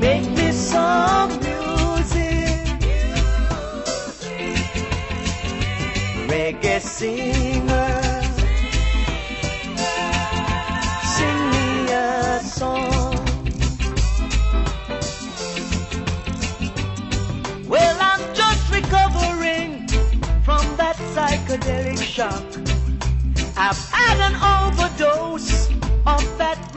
Make me some music. Reggae singer, sing me a song. Well, I'm just recovering from that psychedelic shock. I've had an overdose of that